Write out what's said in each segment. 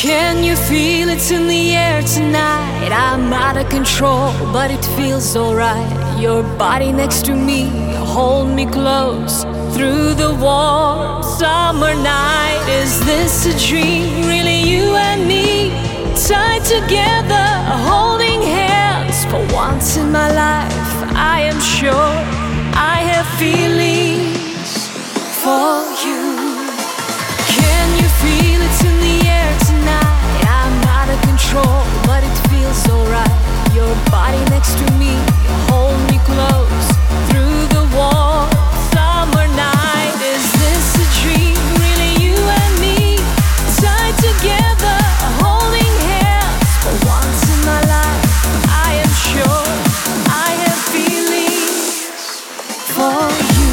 Can you feel it's in the air tonight? I'm out of control, but it feels alright. Your body next to me, hold me close through the warm summer night. Is this a dream? Really you and me, tied together, holding hands. For once in my life, I am sure I have feelings for you. Can you feel it's in the air tonight? I'm out of control, but it feels alright. Your body next to me, hold me close through the warm summer night. Is this a dream? Really you and me, tied together, holding hands. For once in my life, I am sure I have feelings for you.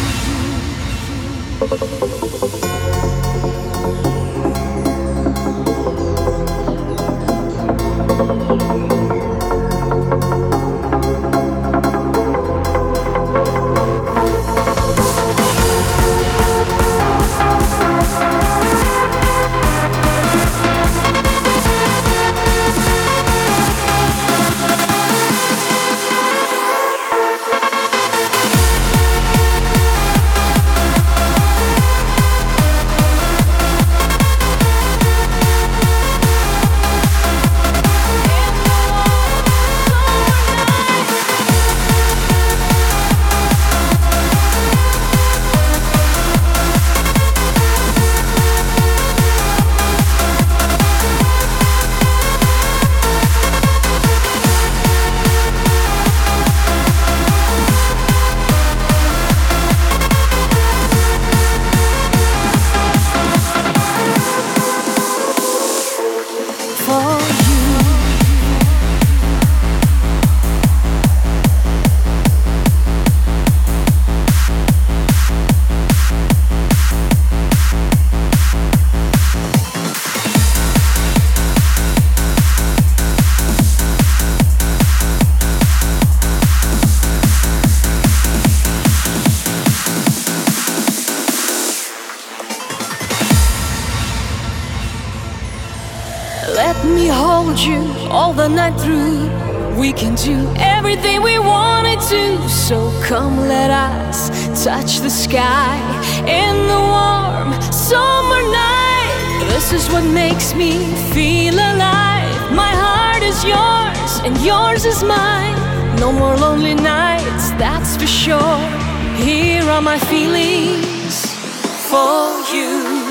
Let me hold you all the night through. We can do everything we wanted to. So come let us touch the sky in the warm summer night. This is what makes me feel alive. My heart is yours and yours is mine. No more lonely nights, that's for sure. Here are my feelings for you.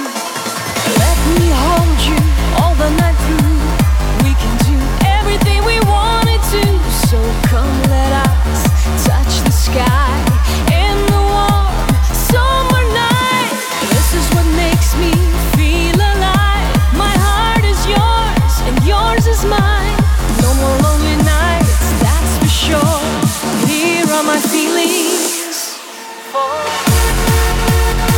Let me hold you all the night through. We can do everything we wanted to. So come let us touch the sky in the warm summer night. This is what makes me feel alive. My heart is yours and yours is mine. No more lonely nights, that's for sure. Here are my feelings for you.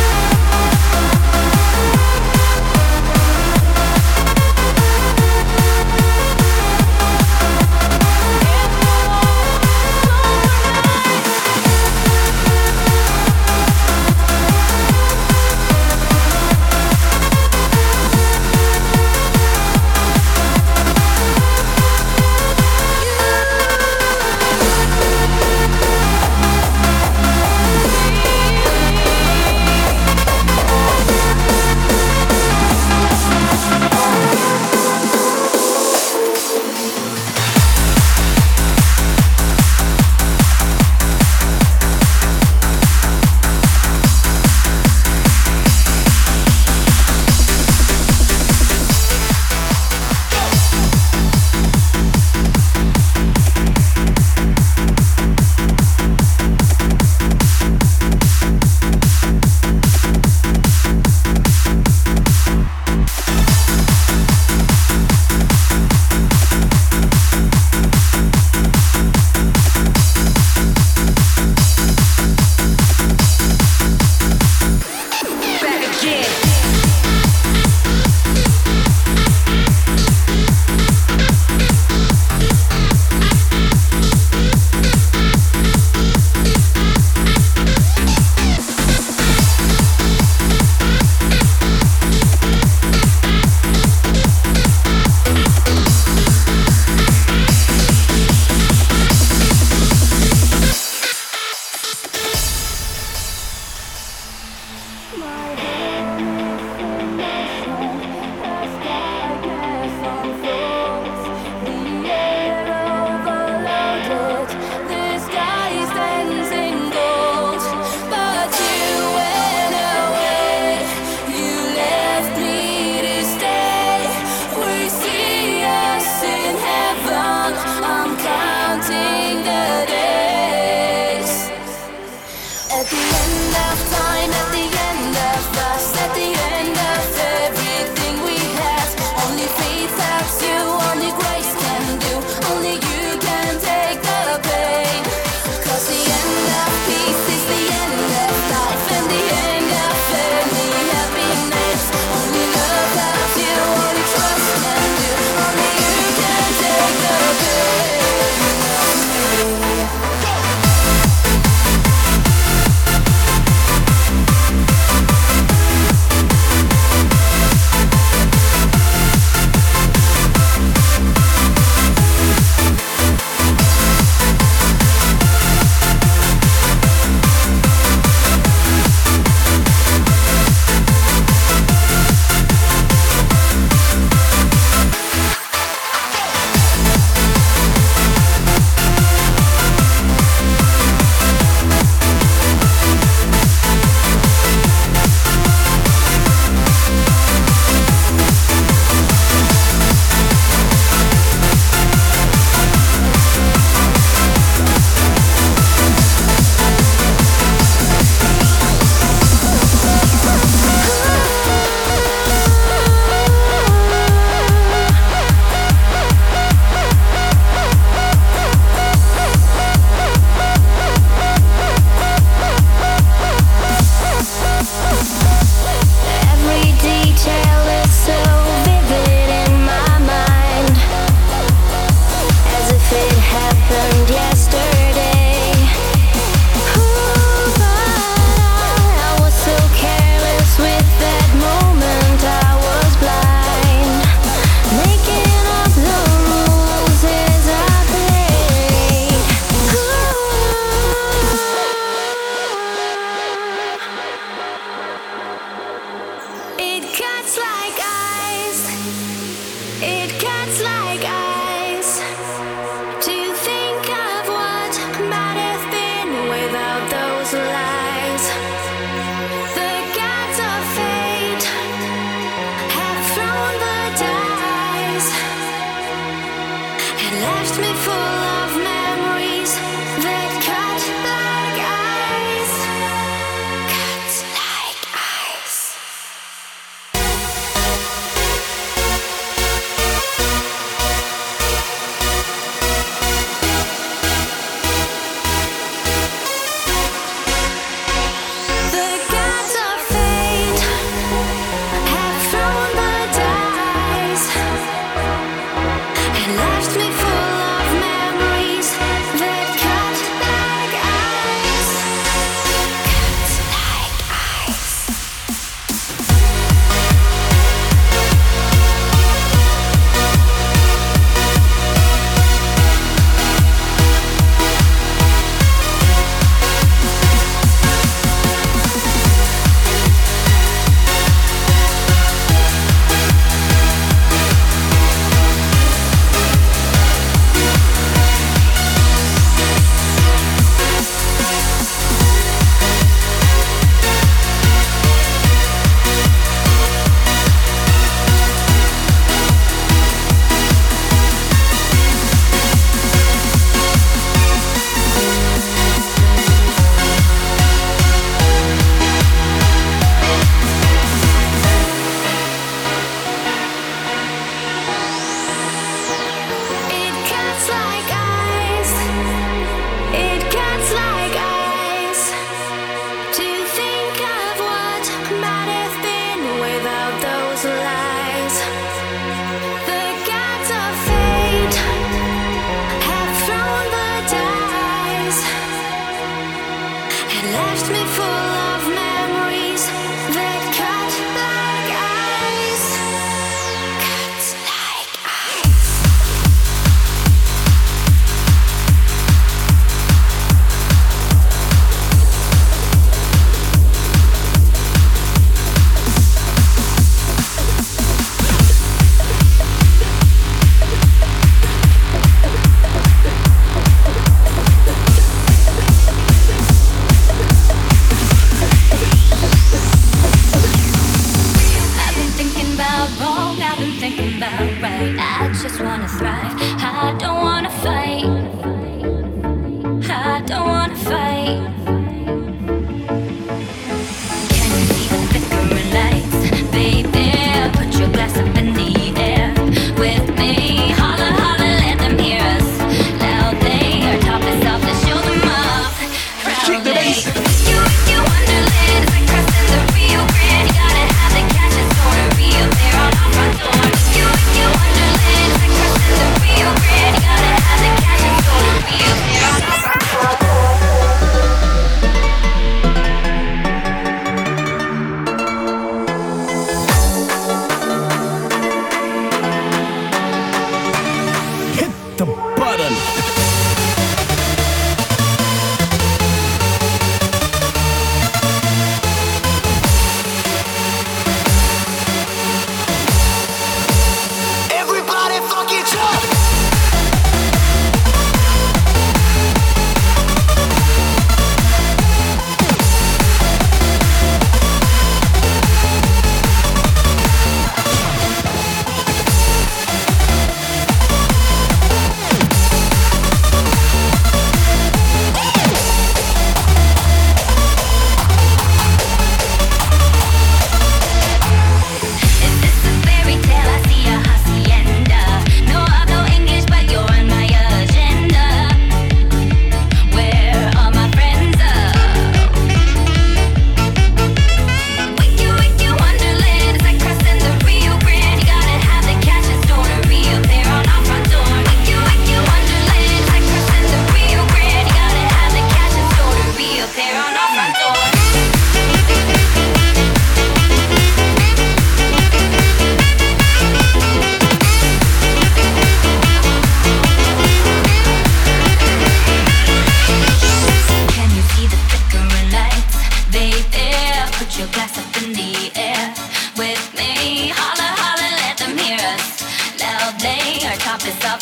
Real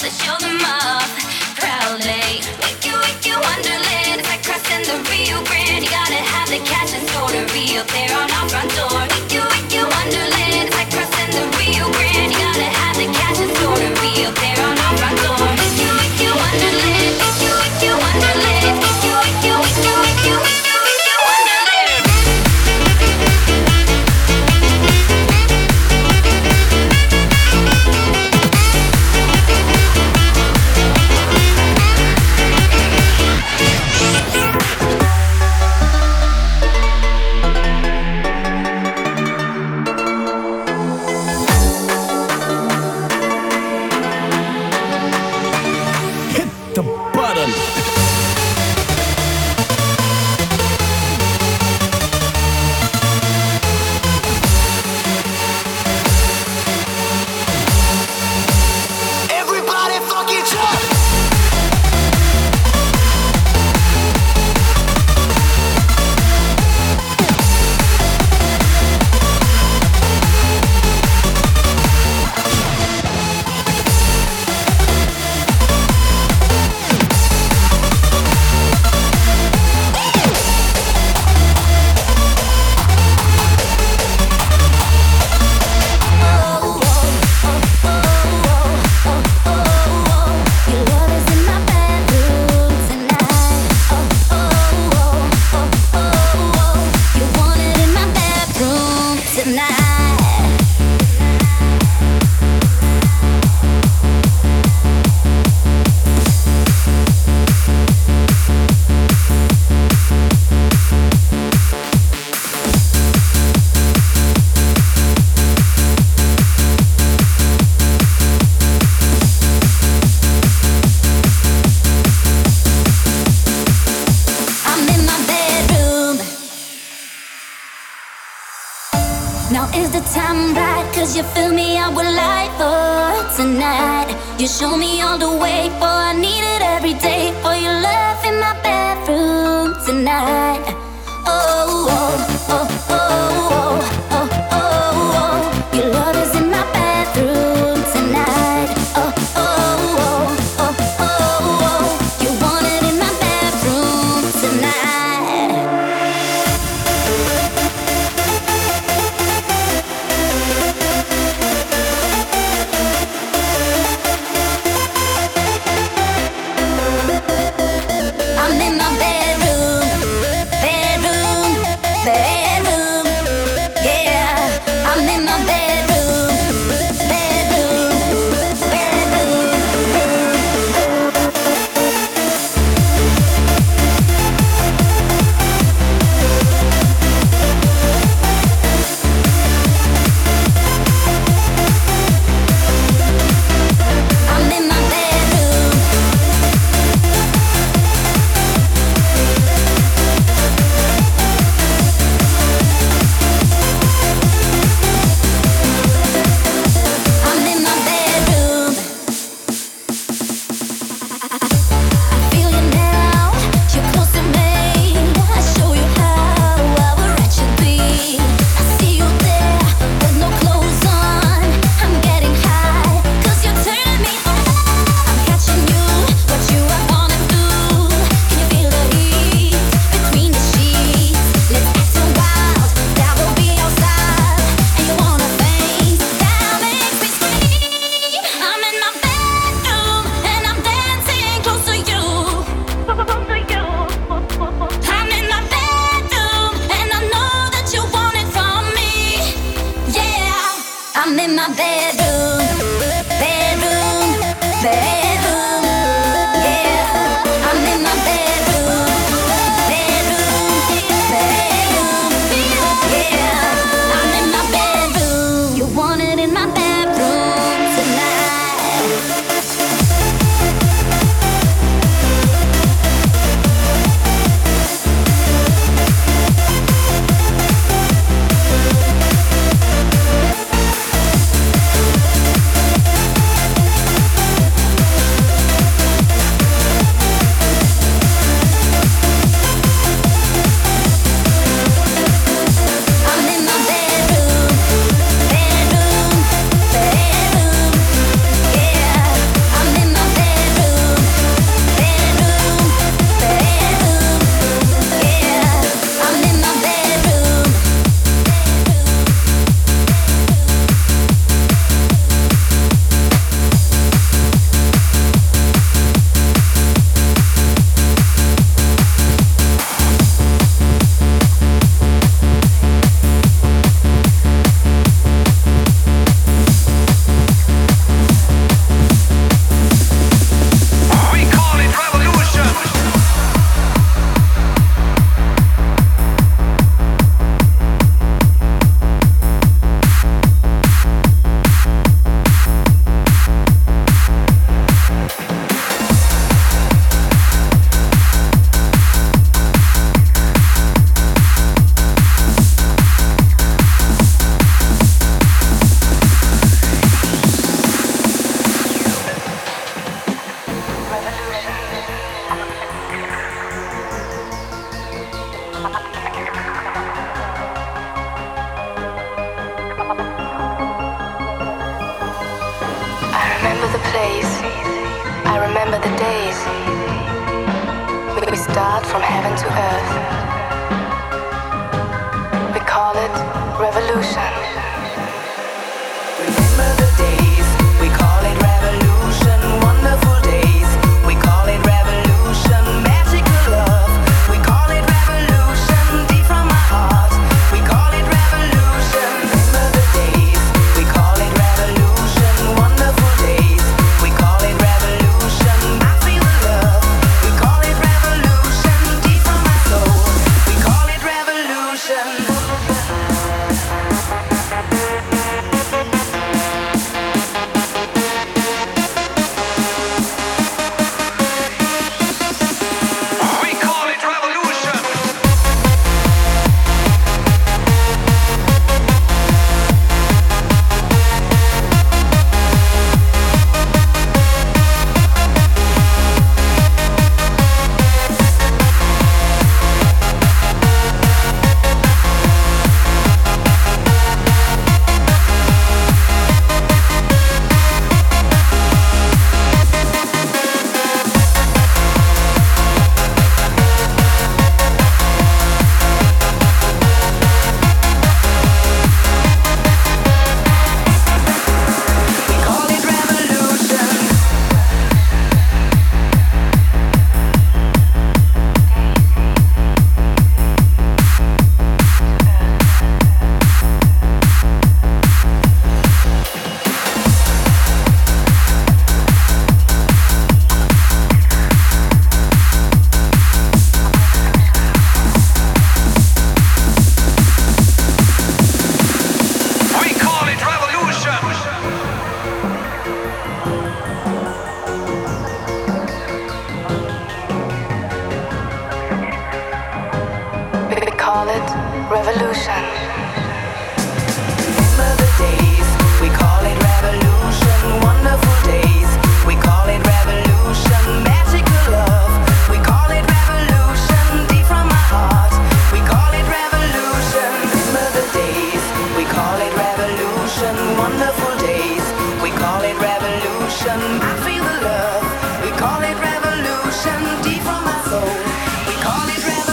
to show them off proudly. Wiki, wonderland. It's like crossing the Rio Grande. You gotta have the cash and sort of be up there on our front door. Wiki, wonderland. It's like crossing the Rio Grande. You gotta have the cash and sort of be up there on our front door. Wiki, wonderland. Wiki, wonderland. Wiki, wonderland. You fill me up with life for tonight. You show me all the way for I need it every day. For your love in my bedroom tonight. Oh, oh, oh, oh, oh, oh, oh, oh. Your love is in my bedroom tonight. Oh, oh, oh, oh, oh, oh. You want it in my bedroom tonight. I'm in my bedroom, bedroom, yeah. I'm in my bedroom, bedroom. I'm in my bedroom. I'm in my bedroom. I feel you now. You're close to me. I show you how our wretched be. I see you there with no clothes on. I'm getting high 'cause you're turning me on. I'm catching you, what you are gonna do. Can you feel the heat between the sheets? Let's act so wild, that will be our style. And you wanna faint, that makes me scream. I'm in my bedroom and I'm dancing close to you. I'm in my bedroom and I know that you want it from me. Yeah, I'm in my bedroom, bedroom, bedroom. Yeah, I'm in my bedroom, bedroom, bedroom. Yeah, I'm in my bedroom. You want it in my bedroom tonight. remember the place, I remember the days. We start from heaven to earth. We call it revolution. Remember the days, we call it revolution. Wonderful days, we call it revolution. Magical love, we call it revolution. Deep from my heart, we call it revolution. Remember the days, we call it revolution. Wonderful days, we call it revolution. I feel the love, we call it revolution. Deep from my soul, we call it revolution. Call it revolution. Remember the days, we call it revolution. Wonderful days, we call it revolution. Magical love, we call it revolution. Deep from my heart, we call it revolution. Remember the days, we call it revolution. Wonderful days, we call it revolution. I feel the love, we call it revolution. Deep from my soul, we call it revolution.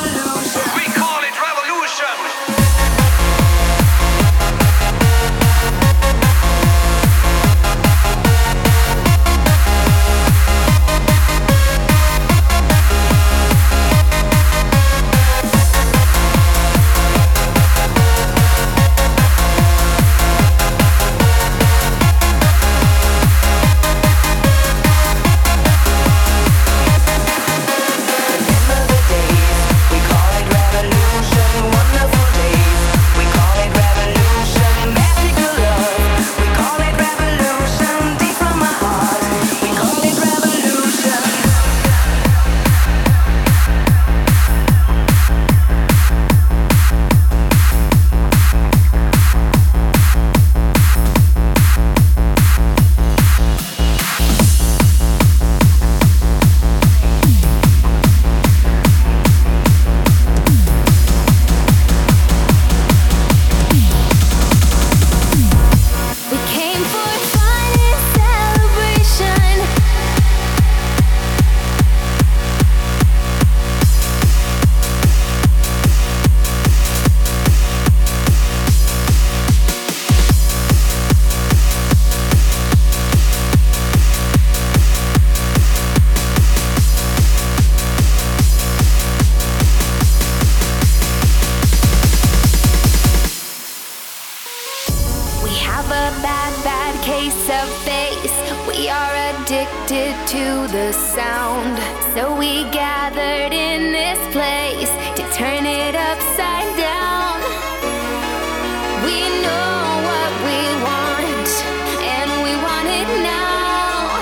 Addicted to the sound, so we gathered in this place to turn it upside down. We know what we want, and we want it now.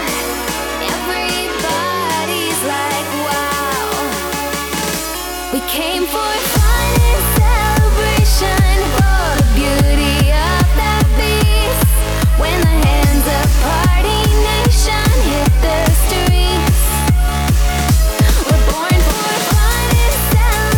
Everybody's like, wow. We came for fun and celebration, for the beauty of the beast. When the hands of party nation hit the streets, we're born for fun and celebration.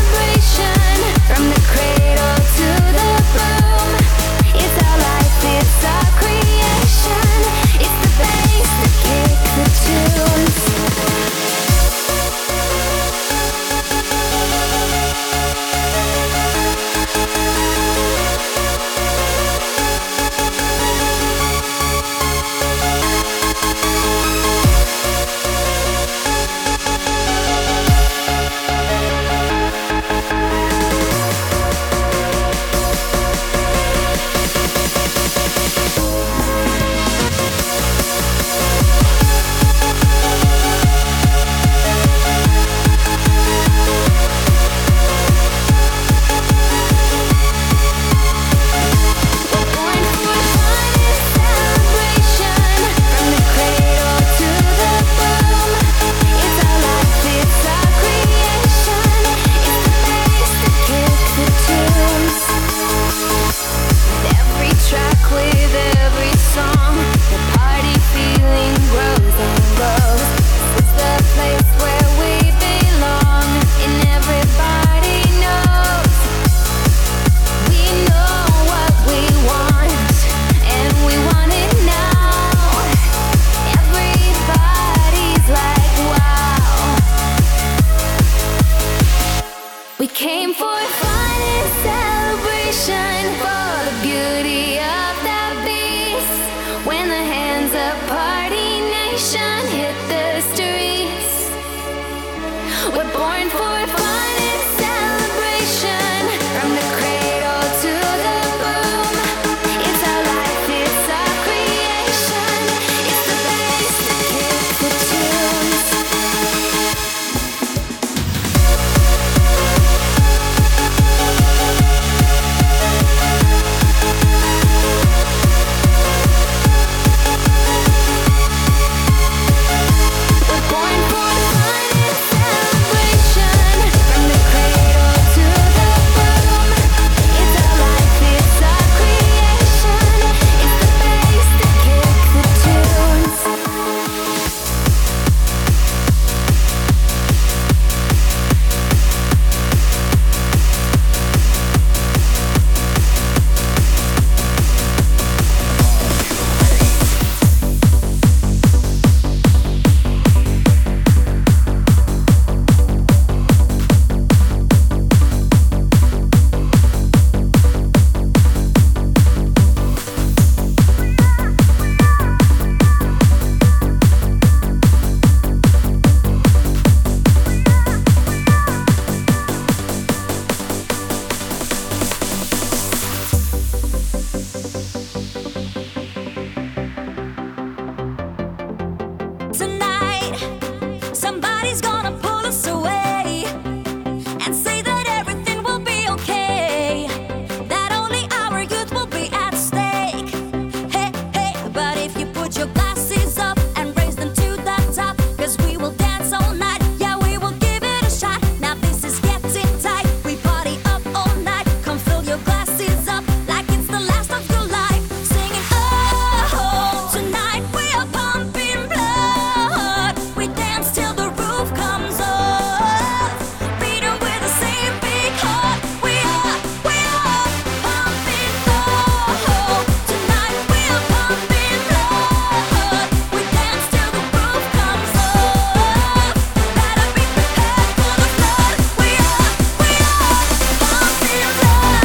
Nobody's gonna pull us away and say that everything will be okay, that only our youth will be at stake. Hey, hey, but if you put your glasses up and raise them to the top, 'cause we will dance all night, yeah, we will give it a shot. Now this is getting tight, we party up all night. Come fill your glasses up like it's the last of your life, singing oh, tonight we are pumping blood. We dance till the roof comes off, beating with the same big heart. We are pumping blood. Tonight we are pumping blood. We dance till the roof comes off. Better be prepared for the flood. We are pumping blood.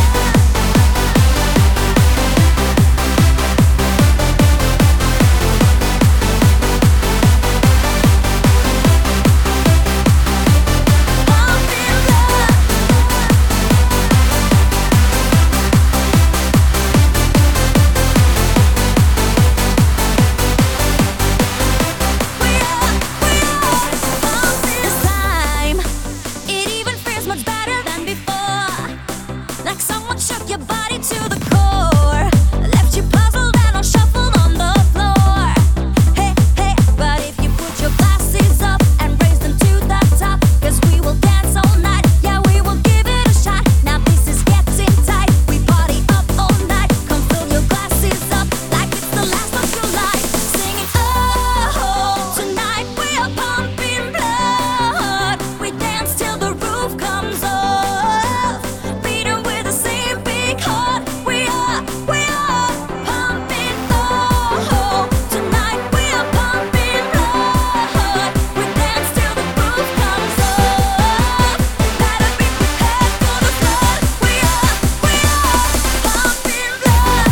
This time, it even feels much better than before. Like someone shook your body to the core, left you puzzled and on shuffle on the floor. Hey, hey, but if you put your glasses up and raise them to the top, 'cause we will dance all night, yeah, we will give it a shot. Now this is getting tight, we party up all night. Come fill your glasses up like it's the last of your life, singing oh, tonight we are pumping blood. We dance till the roof comes off, beating with the same big heart. We are pumping oh, tonight we are pumping blood. We dance till the roof comes off. Better be prepared for the flood. We are pumping blood.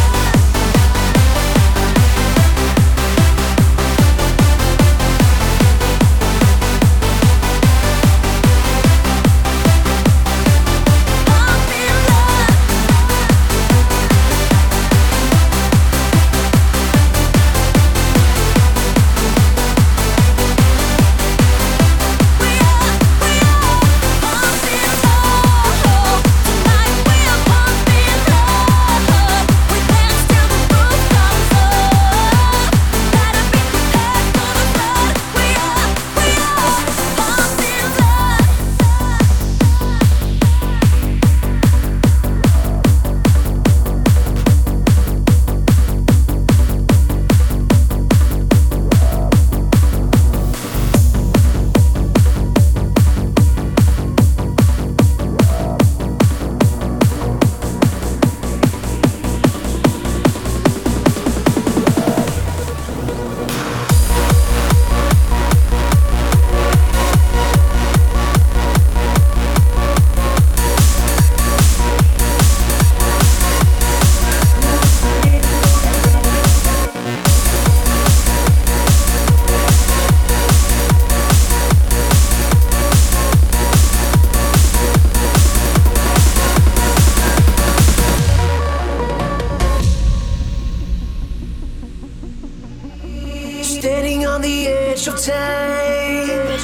Standing on the edge of time,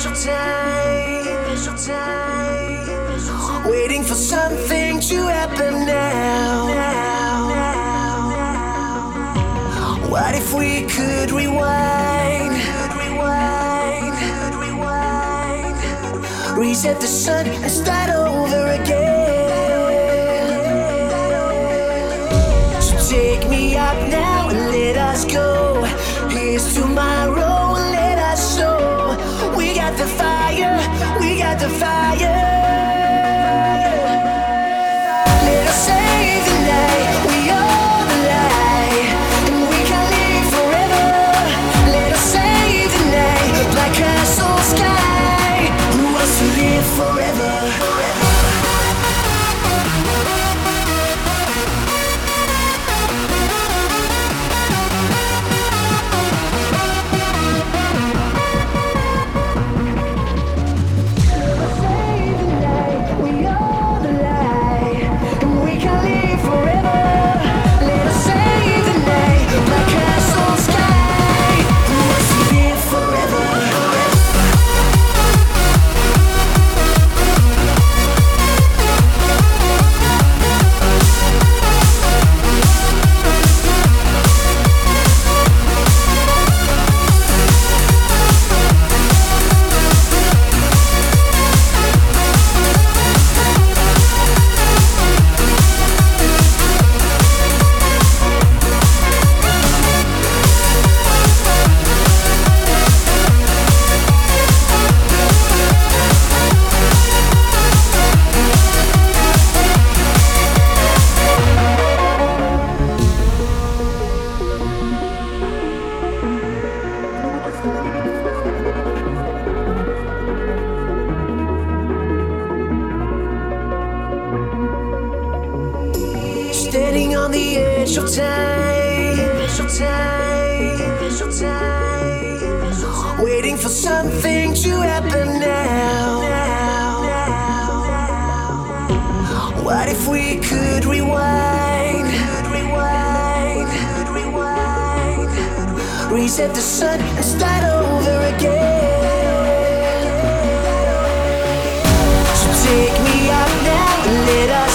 waiting for something to happen now. What if we could rewind, reset the sun and start over again? So take me up now and let us go. Here's tomorrow, let us show. We got the fire, we got the fire. Let us save the night, we are the light, and we can live forever. Let us save the night, black castle sky. Who wants to live forever? Save special time, special time, special time, waiting for something to happen now. What if we could rewind, reset the sun and start over again? So take me up now and let us